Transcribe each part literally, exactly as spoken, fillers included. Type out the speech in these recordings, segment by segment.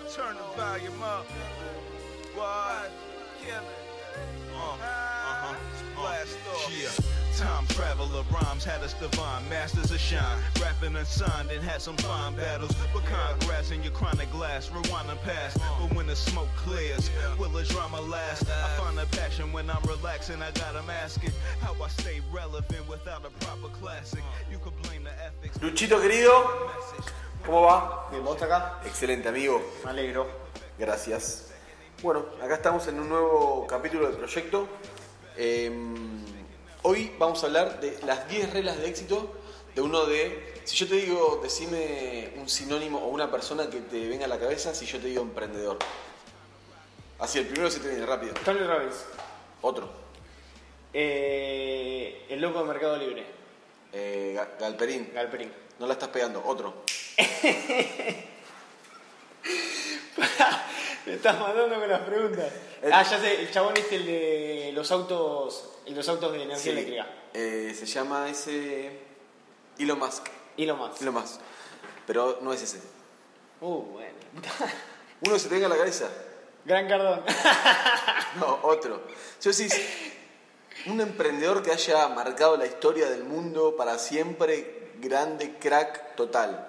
Turn the volume up. What? Kill it. Uh, uh-huh. Blast off. Yeah. Time traveler rhymes had us divine, masters of shine. Rapping unsigned and had some fine battles. But congrats in your chronic glass, rewind and pass. But when the smoke clears, will the drama last? I find a passion when I'm relaxing. I got 'em asking how I stay relevant without a proper classic. You could blame the ethics. Luchito querido, ¿cómo va? Bien, ¿vos acá? Excelente, amigo. Me alegro. Gracias. Bueno, acá estamos en un nuevo capítulo del proyecto. Eh, hoy vamos a hablar de las diez reglas de éxito de uno de... Si yo te digo, decime un sinónimo o una persona que te venga a la cabeza, si yo te digo emprendedor. Así, el primero se te viene rápido. Tony Robbins. Otro. Eh, el loco de Mercado Libre. Eh, Galperín. Galperín. No la estás pegando. Otro. Me estás matando con las preguntas. El... Ah, ya sé, el chabón este, el de los autos, el de los autos de energía sí. eléctrica. Eh, se llama ese... Elon Musk. Elon Musk. Elon Musk. Pero no es ese. Uh, bueno. Uno que se te venga a la cabeza. Gran Cardón. No, otro. Yo decís, un emprendedor que haya marcado la historia del mundo para siempre, grande, crack, total.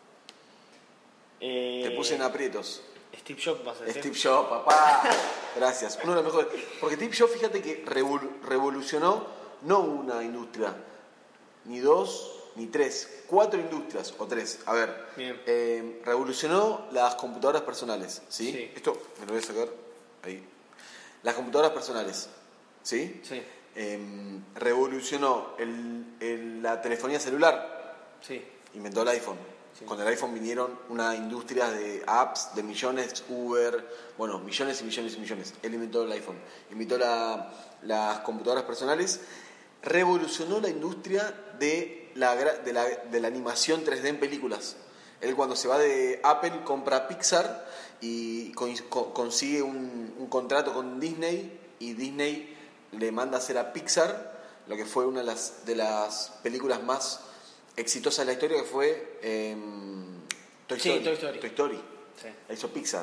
Eh... Te puse en aprietos. Steve Jobs vas a decir. Steve Jobs, papá. Gracias. Uno de los mejores. Porque Steve Jobs, fíjate que revol- revolucionó no una industria, ni dos, ni tres, cuatro industrias, o tres. A ver, eh, revolucionó las computadoras personales, ¿sí? Sí. Esto me lo voy a sacar ahí. Las computadoras personales, ¿sí? Sí. Eh, revolucionó el, el, la telefonía celular. Sí. Inventó el iPhone. Sí. Con el iPhone vinieron una industria de apps, de millones, Uber, bueno, millones y millones y millones. Él inventó el iPhone, inventó la, las computadoras personales, revolucionó la industria de la, de, la, de la animación tres D en películas. Él cuando se va de Apple compra Pixar y con, con, consigue un, un contrato con Disney y Disney le manda a hacer a Pixar lo que fue una de las, de las películas más exitosa de la historia, que fue eh, Toy Story. Sí, Toy Story. Toy Story. Sí. La hizo Pixar.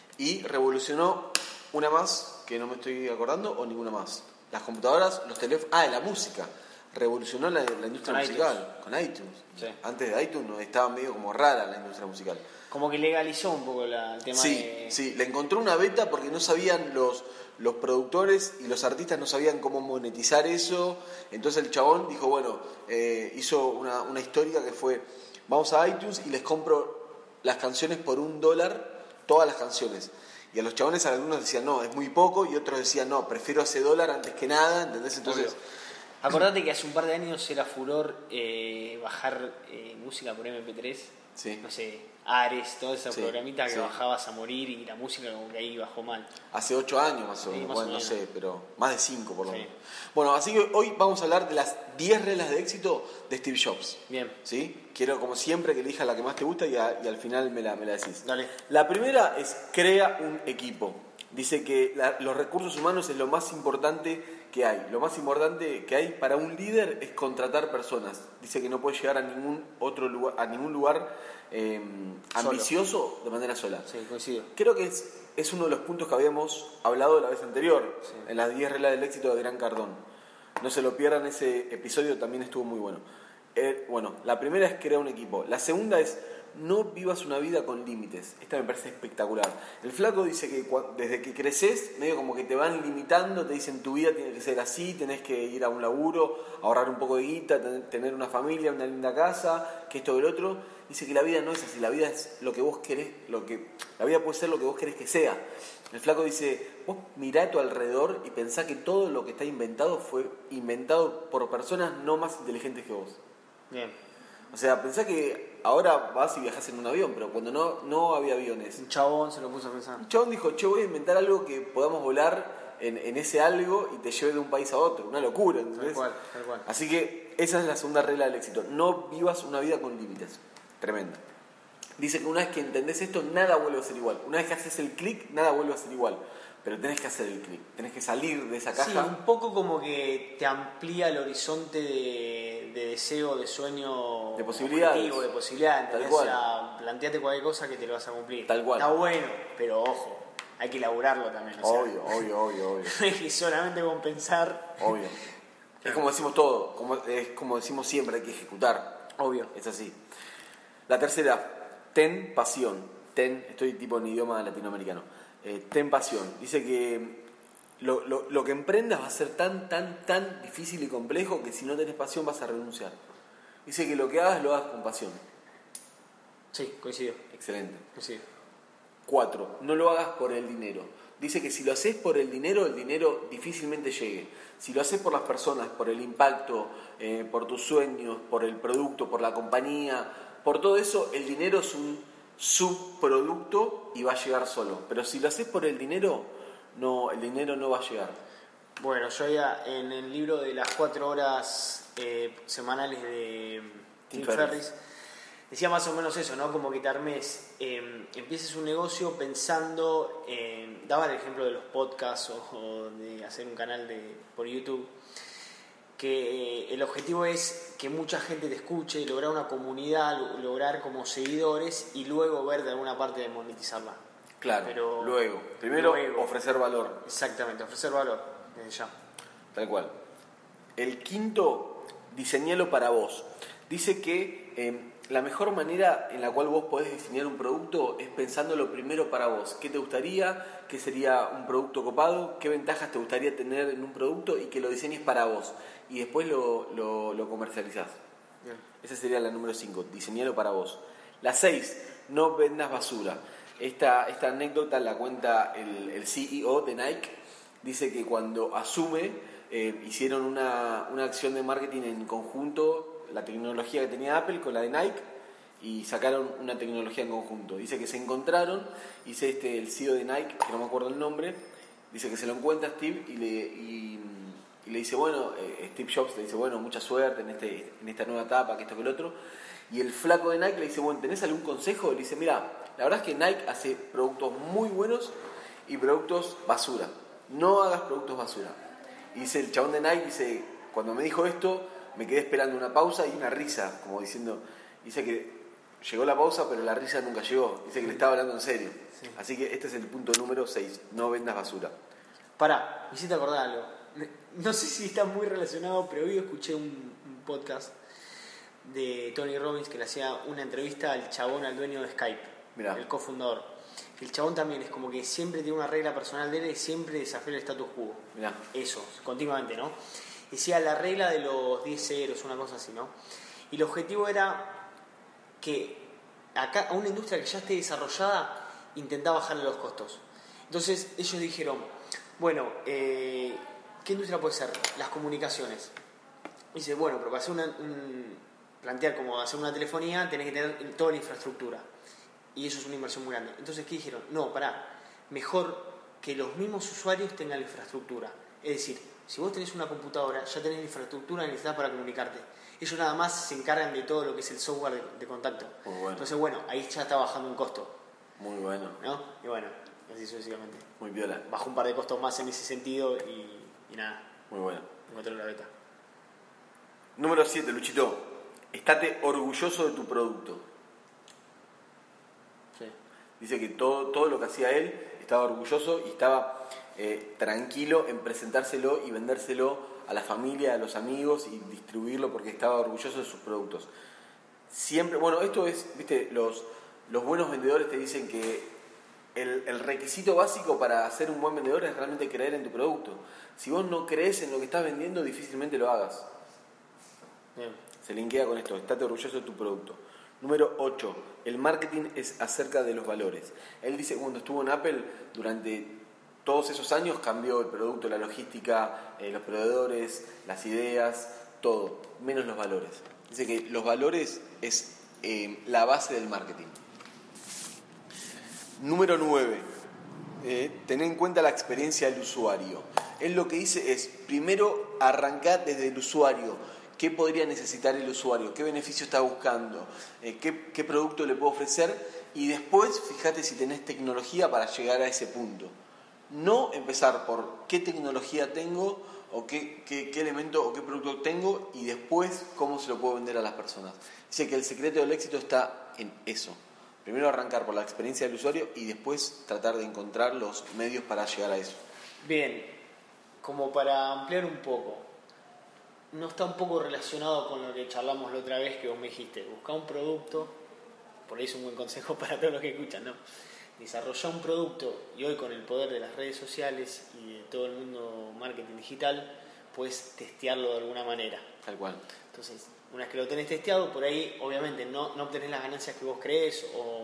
Y revolucionó una más, que no me estoy acordando, o ninguna más. Las computadoras, los teléfonos... Ah, la música. Revolucionó la, la industria con musical. iTunes. Con iTunes. Sí. Antes de iTunes estaba medio como rara la industria musical. Como que legalizó un poco la, el tema sí, de... Sí, le encontró una beta porque no sabían los... Los productores y los artistas no sabían cómo monetizar eso, entonces el chabón dijo, bueno, eh, hizo una, una histórica que fue, vamos a iTunes y les compro las canciones por un dólar, todas las canciones. Y a los chabones algunos decían, no, es muy poco, y otros decían, no, prefiero ese dólar antes que nada, ¿entendés? Entonces... Acordate que hace un par de años era furor eh, bajar eh, música por eme pe tres. Sí. No sé, Ares, toda esa sí, programita que sí. bajabas a morir y la música como que ahí bajó mal. Hace ocho años más o menos, sí, más bueno, o menos. no sé, pero más de cinco por lo sí. menos. Bueno, así que hoy vamos a hablar de las diez reglas de éxito de Steve Jobs. Bien. ¿Sí? Quiero, como siempre, que elijas la que más te gusta y, a, y al final me la, me la decís. Dale. La primera es crea un equipo. Dice que la, los recursos humanos es lo más importante que hay. Lo más importante que hay para un líder es contratar personas. Dice que no puede llegar a ningún otro lugar, a ningún lugar eh, ambicioso de manera sola. Sí, coincido. Creo que es, es uno de los puntos que habíamos hablado la vez anterior, sí. En las diez reglas del éxito de Gran Cardón. No se lo pierdan, ese episodio también estuvo muy bueno. Eh, bueno, la primera es crear un equipo. La segunda es no vivas una vida con límites. Esta me parece espectacular. El flaco dice que desde que creces, medio como que te van limitando, te dicen tu vida tiene que ser así, tenés que ir a un laburo, ahorrar un poco de guita, tener una familia, una linda casa, que esto que el otro. Dice que la vida no es así, la vida es lo que vos querés, lo que, la vida puede ser lo que vos querés que sea. El flaco dice, vos mirá a tu alrededor y pensá que todo lo que está inventado fue inventado por personas no más inteligentes que vos. Bien. O sea, pensá que ahora vas y viajás en un avión, pero cuando no, no había aviones. Un chabón se lo puso a pensar. Un chabón dijo, che, voy a inventar algo que podamos volar en, en ese algo y te lleve de un país a otro. Una locura, ¿entendés? Tal cual, tal cual. Así que esa es la segunda regla del éxito. No vivas una vida con límites. Tremendo. Dice que una vez que entendés esto, nada vuelve a ser igual. Una vez que haces el clic, nada vuelve a ser igual. pero tenés que hacer el clic, tenés que salir de esa caja. Sí, un poco como que te amplía el horizonte de, de deseo, de sueño, de posibilidades, objetivo, de posibilidades. Tal cual. O sea, planteate cualquier cosa que te lo vas a cumplir. Tal cual. Está bueno, pero ojo, hay que elaborarlo también. O obvio, sea, obvio, obvio, obvio. No hay que solamente compensar. Obvio. Es como decimos todo, como, es como decimos siempre, hay que ejecutar. Obvio. Es así. La tercera, ten pasión. Ten, estoy tipo en idioma latinoamericano. Eh, ten pasión. Dice que lo, lo, lo que emprendas va a ser tan, tan, tan difícil y complejo que si no tenés pasión vas a renunciar. Dice que lo que hagas lo hagas con pasión. Sí, coincido. Excelente. Coincido. Cuatro, no lo hagas por el dinero. Dice que si lo haces por el dinero, el dinero difícilmente llegue. Si lo haces por las personas, por el impacto, eh, por tus sueños, por el producto, por la compañía, por todo eso, el dinero es un subproducto y va a llegar solo. Pero si lo haces por el dinero, no, el dinero no va a llegar. Bueno, yo ya en el libro de las cuatro horas eh, semanales de Tim, Tim Ferriss, Ferriss decía más o menos eso, ¿no? Como que te armes, eh, empieces un negocio pensando en... Daba el ejemplo de los podcasts o, o de hacer un canal de, por YouTube, que eh, el objetivo es que mucha gente te escuche, lograr una comunidad, lograr como seguidores y luego ver de alguna parte de monetizarla. Claro, Pero luego. Primero, luego, ofrecer valor. Exactamente, ofrecer valor, desde ya. Tal cual. El quinto, diseñalo para vos. Dice que eh, la mejor manera en la cual vos podés diseñar un producto es pensándolo primero para vos. ¿Qué te gustaría? ¿Qué sería un producto copado? ¿Qué ventajas te gustaría tener en un producto? Y que lo diseñes para vos. Y después lo, lo, lo comercializás. Bien. Esa sería la número cinco, diseñalo para vos. La seis, no vendas basura. Esta, esta anécdota la cuenta el, el C E O de Nike. Dice que cuando asume, eh, hicieron una, una acción de marketing en conjunto, la tecnología que tenía Apple con la de Nike, y sacaron una tecnología en conjunto. Dice que se encontraron, dice este, el C E O de Nike, que no me acuerdo el nombre, dice que se lo encuentra Steve y le, y, y le dice, bueno, eh, Steve Jobs le dice, bueno, mucha suerte en, este, en esta nueva etapa, que esto que el otro. Y el flaco de Nike le dice, bueno, ¿tenés algún consejo? Y le dice, mira, la verdad es que Nike hace productos muy buenos y productos basura. No hagas productos basura. Y dice el chabón de Nike, dice, cuando me dijo esto, me quedé esperando una pausa y una risa, como diciendo, dice que llegó la pausa, pero la risa nunca llegó. Dice que le estaba hablando en serio. Sí. Así que este es el punto número seis, no vendas basura. Pará, me hiciste acordar algo. No sé si está muy relacionado, pero hoy escuché un, un podcast de Tony Robbins que le hacía una entrevista al chabón, al dueño de Skype, Mirá. el cofundador. El chabón también es como que siempre tiene una regla personal de él y siempre desafía el status quo. Mirá. Eso, continuamente, ¿no? Decía la regla de los diez ceros, una cosa así, ¿no? Y el objetivo era que acá, a una industria que ya esté desarrollada, intentaba bajarle los costos. Entonces ellos dijeron, bueno, eh, ¿qué industria puede ser? Las comunicaciones. Y dice, bueno, pero para hacer una, un, plantear como hacer una telefonía tenés que tener toda la infraestructura. Y eso es una inversión muy grande. Entonces, ¿qué dijeron? No, pará, mejor que los mismos usuarios tengan la infraestructura. Es decir, si vos tenés una computadora, ya tenés la infraestructura que necesitas para comunicarte. Ellos nada más se encargan de todo lo que es el software de, de contacto. Muy bueno. Entonces, bueno, ahí ya está bajando un costo. Muy bueno. ¿No? Y bueno, así sucesivamente. Muy viola. Bajó un par de costos más en ese sentido y, y nada. Muy bueno. Encontré la beta. Número siete, Luchito. Estate orgulloso de tu producto. Sí. Dice que todo, todo lo que hacía él estaba orgulloso y estaba eh, tranquilo en presentárselo y vendérselo a la familia, a los amigos y distribuirlo porque estaba orgulloso de sus productos. Siempre, bueno, esto es, viste, los, los buenos vendedores te dicen que el, el requisito básico para ser un buen vendedor es realmente creer en tu producto. Si vos no crees en lo que estás vendiendo, difícilmente lo hagas. Bien. Se linkea con esto, estate orgulloso de tu producto. Número ocho, el marketing es acerca de los valores. Él dice que cuando estuvo en Apple, durante todos esos años cambió el producto, la logística, eh, los proveedores, las ideas, todo, menos los valores. Dice que los valores es eh, la base del marketing. Número nueve, eh, tener en cuenta la experiencia del usuario. Él lo que dice es, primero arrancar desde el usuario. ¿Qué podría necesitar el usuario? ¿Qué beneficio está buscando? Eh, ¿qué, ¿Qué producto le puedo ofrecer? Y después, fíjate si tenés tecnología para llegar a ese punto. no empezar por qué tecnología tengo o qué, qué, qué elemento o qué producto tengo y después cómo se lo puedo vender a las personas. Dice que el secreto del éxito está en eso. Primero arrancar por la experiencia del usuario y después tratar de encontrar los medios para llegar a eso. Bien, como para ampliar un poco, no está un poco relacionado con lo que charlamos la otra vez que vos me dijiste, buscar un producto, por ahí es un buen consejo para todos los que escuchan, ¿no? Desarrollar un producto y hoy con el poder de las redes sociales y de todo el mundo marketing digital, puedes testearlo de alguna manera. Tal cual. Entonces, una vez que lo tenés testeado, por ahí obviamente no, no obtenés las ganancias que vos creés o,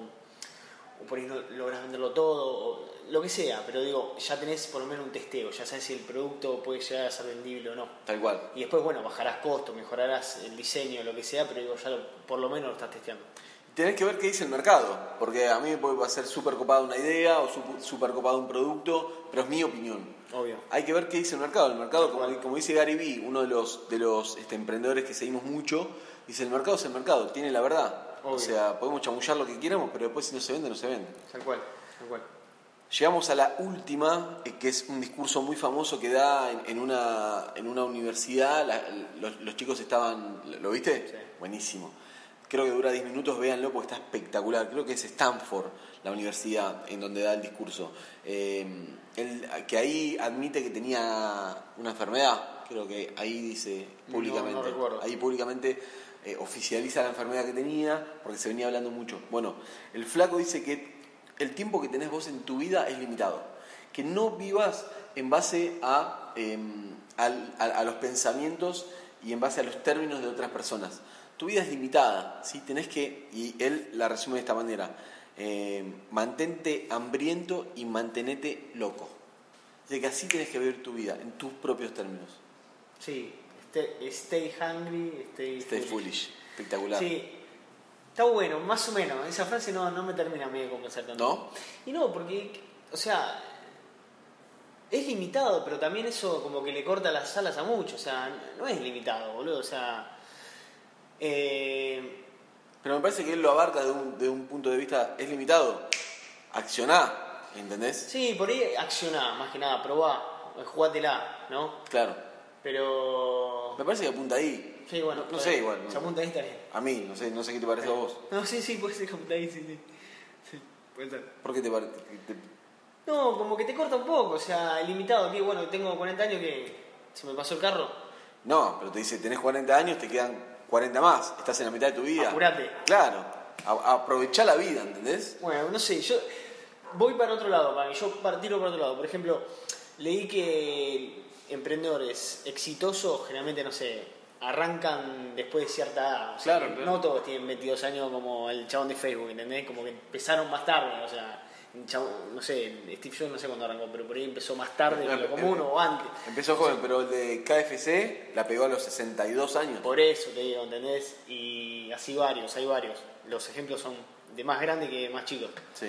o por ahí no lográs venderlo todo, o lo que sea, pero digo, ya tenés por lo menos un testeo, ya sabes si el producto puede llegar a ser vendible o no. Tal cual. Y después, bueno, bajarás costos, mejorarás el diseño, lo que sea, pero digo, ya lo, por lo menos lo estás testeando. Tenés que ver qué dice el mercado, porque a mí me puede ser súper copada una idea o súper copado un producto, pero es mi opinión. Obvio. Hay que ver qué dice el mercado. El mercado, como, como dice Gary Vee, uno de los, de los este, emprendedores que seguimos mucho, dice el mercado es el mercado, tiene la verdad. Obvio. O sea, podemos chamullar lo que quieramos, pero después si no se vende, no se vende. Tal cual, tal cual. Llegamos a la última, eh, que es un discurso muy famoso que da en, en, una, en una universidad. La, los, los chicos estaban... ¿Lo viste? Sí. Buenísimo. Creo que dura diez minutos, véanlo porque está espectacular. Creo que es Stanford, la universidad en donde da el discurso. Eh, él, que ahí admite que tenía una enfermedad, creo que ahí dice públicamente. No, no recuerdo. Ahí públicamente eh, oficializa la enfermedad que tenía porque se venía hablando mucho. Bueno, el flaco dice que el tiempo que tenés vos en tu vida es limitado. Que no vivas en base a, eh, a, a, a los pensamientos y en base a los términos de otras personas. Tu vida es limitada, ¿sí? Tenés que, y él la resume de esta manera, eh, mantente hambriento y mantenete loco. De que así tenés que vivir tu vida, en tus propios términos. Sí, stay, stay hungry, stay, Stay foolish. foolish, espectacular. Sí, está bueno, más o menos. Esa frase no, no me termina a mí de convencer tanto. ¿No? Y no, porque, o sea, es limitado, pero también eso como que le corta las alas a muchos. O sea, no es limitado, boludo, o sea... Eh... Pero me parece que él lo abarca de un, de un punto de vista, es limitado. Accioná, ¿entendés? Sí, por ahí accioná, más que nada, probá, jugátela, ¿no? Claro. Pero... Me parece que apunta ahí. Sí, bueno, no, no sé igual. Se apunta ahí, está bien. A mí, no sé, no sé qué te parece a vos. No, sí, sí, puede ser que apunta ahí, sí, sí. Sí, puede ser. ¿Por qué te parece? Te... No, como que te corta un poco, o sea, limitado, que bueno, tengo cuarenta años que se me pasó el carro. No, pero te dice, tenés cuarenta años, te quedan cuarenta más, estás en la mitad de tu vida. Apurate. Claro, a- aprovechá la vida, ¿entendés? Bueno, no sé, yo voy para otro lado, para mí, yo tiro para otro lado. Por ejemplo, leí que emprendedores exitosos generalmente, no sé, arrancan después de cierta edad. O sea, Claro, claro. No todos tienen veintidós años como el chabón de Facebook, ¿entendés? Como que empezaron más tarde, o sea... No sé, Steve Jobs no sé cuándo arrancó, pero por ahí empezó más tarde de lo común o antes. Empezó joven, pero el de K F C la pegó a los sesenta y dos años. Por eso te digo, ¿entendés? Y así varios, hay varios. Los ejemplos son de más grandes que más chicos. Sí.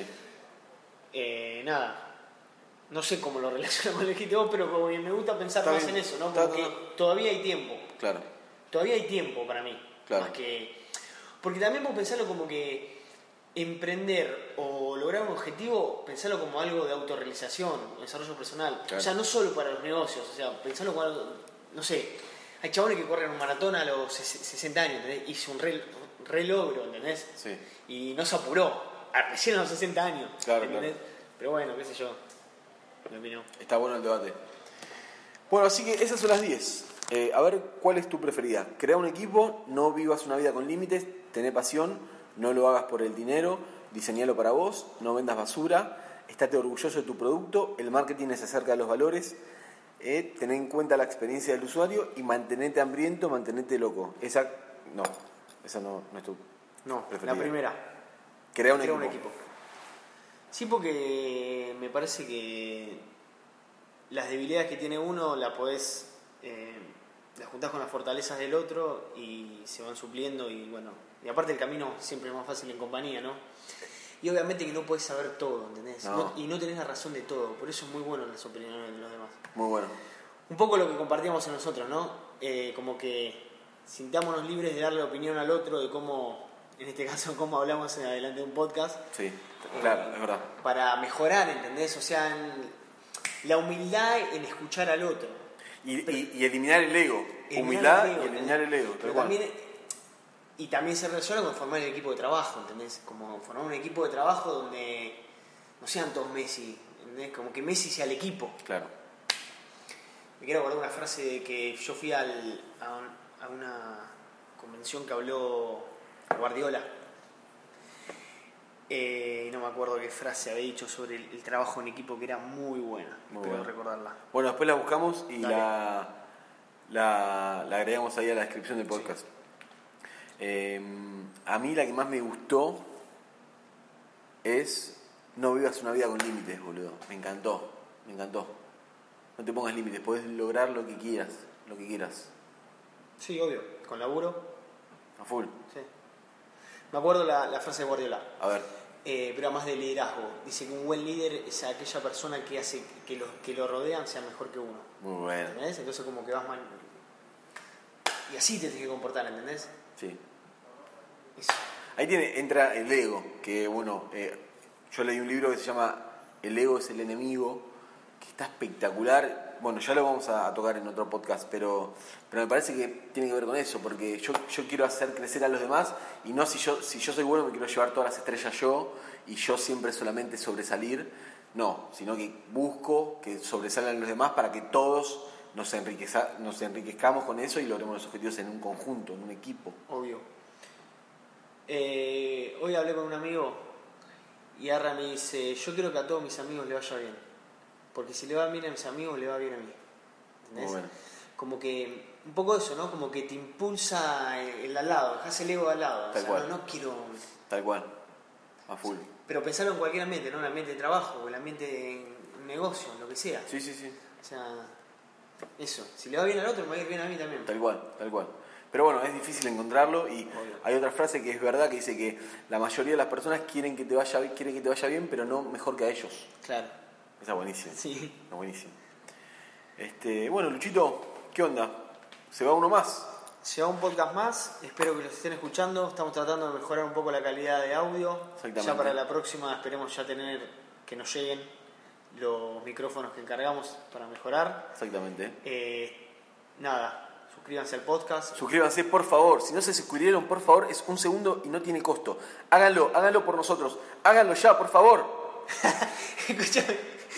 Eh, nada, no sé cómo lo relaciono con el G T O, pero como que me gusta pensar Está más bien. en eso, ¿no? Está, Como está, que todavía hay tiempo. Claro. Todavía hay tiempo para mí. Claro. Más que... Porque también puedo pensarlo como que emprender o lograr un objetivo, pensarlo como algo de autorrealización, desarrollo personal. Claro. O sea, no solo para los negocios, o sea, pensarlo como algo, no sé, hay chabones que corren un maratón a los sesenta años, ¿entendés? Hizo un re, re logro, ¿entendés? Sí. Y no se apuró, recién a los sesenta años, Claro, ¿entendés? claro. Pero bueno, qué sé yo, mi opinión. Está bueno el debate. Bueno, así que esas son las diez. Eh, a ver, ¿cuál es tu preferida? Crea un equipo, no vivas una vida con límites, tené pasión, no lo hagas por el dinero, diseñalo para vos, no vendas basura, estate orgulloso de tu producto, el marketing es acerca de los valores, eh, ten en cuenta la experiencia del usuario y mantenete hambriento, mantenete loco. Esa, no, esa no, no es tu No, preferida. la primera. Crea un Crea equipo. un equipo. Sí, porque me parece que las debilidades que tiene uno la podés, eh, las juntás con las fortalezas del otro y se van supliendo y bueno, y aparte el camino siempre es más fácil en compañía, ¿no? Y obviamente que no podés saber todo, ¿entendés? No. No, y no tenés la razón de todo, por eso es muy bueno las opiniones de los demás. Muy bueno. Un poco lo que compartíamos en nosotros, ¿no? Eh, como que sintámonos libres de darle opinión al otro de cómo, en este caso, cómo hablamos en adelante de un podcast. Sí, claro, es verdad. Para mejorar, ¿entendés? O sea, en- la humildad en escuchar al otro. Y, y, y eliminar el ego. Eliminar Humildad el ego, y eliminar el ego. Pero también, y también se relaciona con formar el equipo de trabajo, ¿entendés? Como formar un equipo de trabajo donde no sean todos Messi, ¿entendés? Como que Messi sea el equipo. Claro. Me quiero acordar una frase de que yo fui al, a, un, a una convención que habló Guardiola. Eh, no me acuerdo qué frase había dicho sobre el, el trabajo en equipo, que era muy buena. Muy Espero bueno. recordarla. Bueno, después la buscamos y Dale. la, la, la agregamos ahí a la descripción del podcast. Sí. Eh, a mí la que más me gustó es no vivas una vida con límites, boludo. Me encantó, me encantó. No te pongas límites, podés lograr lo que quieras, lo que quieras. Sí, obvio. Con laburo. A full. Sí. Me acuerdo la, la frase de Guardiola. A ver. Eh, pero más de liderazgo. Dice que un buen líder es aquella persona que hace que los que lo rodean sean mejor que uno. Muy bueno. ¿Entendés? Entonces como que vas mal. Y así te tienes que comportar, ¿entendés? Sí. Eso. Ahí tiene, entra el ego, que bueno, eh, yo leí un libro que se llama El ego es el enemigo, que está espectacular. Bueno, ya lo vamos a, a tocar en otro podcast, pero, pero me parece que tiene que ver con eso, porque yo, yo quiero hacer crecer a los demás y no si yo, si yo soy bueno me quiero llevar todas las estrellas yo y yo siempre solamente sobresalir, no, sino que busco que sobresalgan los demás para que todos nos, enriqueza, nos enriquezcamos con eso y logremos los objetivos en un conjunto, en un equipo. Obvio. Eh, hoy hablé con un amigo y Arra me dice, yo quiero que a todos mis amigos le vaya bien, porque si le va bien a mis amigos, le va bien a mí. ¿Entendés? Muy bueno. Como que, un poco eso, ¿no? Como que te impulsa el al lado, dejás el ego al lado. Tal o sea, cual. No, no quiero... Tal cual, a full. Pero pensarlo en cualquier ambiente, ¿no? En el ambiente de trabajo, o el ambiente de negocio, lo que sea. Sí, sí, sí. O sea, eso. Si le va bien al otro, me va a ir bien a mí también. Tal cual, tal cual. Pero bueno, es difícil encontrarlo y Obvio. hay otra frase que es verdad que dice que la mayoría de las personas quieren que te vaya, quieren que te vaya bien, pero no mejor que a ellos. Claro. Esa es buenísima. Sí. Está buenísima. Este, bueno, Luchito, ¿qué onda? ¿Se va uno más? Llega un podcast más, espero que los estén escuchando. Estamos tratando de mejorar un poco la calidad de audio. Exactamente. Ya para la próxima esperemos ya tener que nos lleguen los micrófonos que encargamos para mejorar. Exactamente. Eh, nada, suscríbanse al podcast. Suscríbanse, por favor. Si no se suscribieron, por favor, es un segundo y no tiene costo. Háganlo, háganlo por nosotros. Háganlo ya, por favor. Escuchame.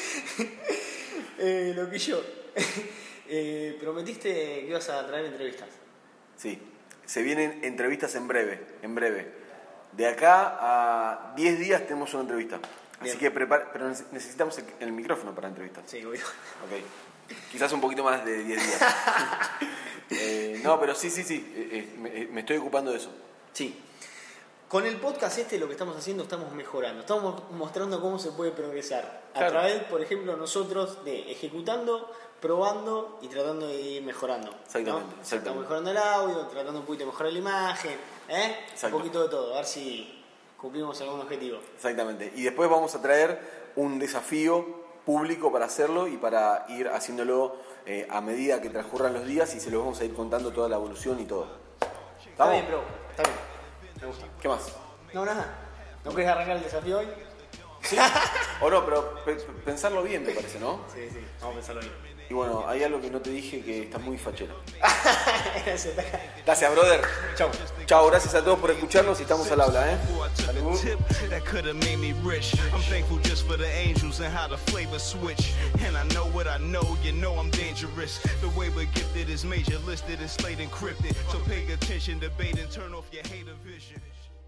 eh, lo que yo. eh, prometiste que ibas a traer entrevistas. Sí, se vienen entrevistas en breve, en breve. De acá a diez días tenemos una entrevista. Bien. Así que prepara, pero necesitamos el, el micrófono para la entrevista. Sí, obvio. Ok. Quizás un poquito más de diez días. eh, no, pero sí, sí, sí. Eh, eh, me, me estoy ocupando de eso. Sí. Con el podcast este lo que estamos haciendo, estamos mejorando. Estamos mostrando cómo se puede progresar. A Claro. través, por ejemplo, nosotros de ejecutando, probando y tratando de ir mejorando. Exactamente, ¿no? exactamente. Estamos mejorando el audio, tratando un poquito de mejorar la imagen. ¿eh? Exacto. Un poquito de todo, a ver si cumplimos algún objetivo. Exactamente. Y después vamos a traer un desafío público para hacerlo y para ir haciéndolo eh, a medida que transcurran los días y se los vamos a ir contando toda la evolución y todo. Está ¿Estamos? bien, bro. Está bien. Me gusta. ¿Qué más? No, nada. ¿No querés arrancar el desafío hoy? ¿Sí? O no, pero pe- pe- pensarlo bien me parece, ¿no? Sí, sí. Vamos a pensarlo bien. Y bueno, hay algo que no te dije que estás muy fachero. Gracias. Gracias, brother. Chau. Chao, gracias a todos por escucharnos y estamos al habla, ¿eh? Salud. Tip that could have made me rich. I'm thankful just for the angels and how the flavor switch. And I know what I know, you know I'm dangerous. The way we're gifted is major, listed and slate encrypted. So pay attention, debate and turn off your hater vision.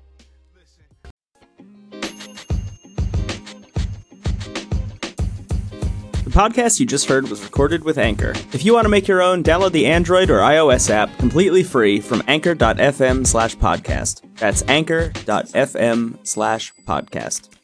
The podcast you just heard was recorded with Anchor. If you want to make your own, download the Android or iOS app completely free from anchor.fm slash podcast. That's anchor.fm slash podcast.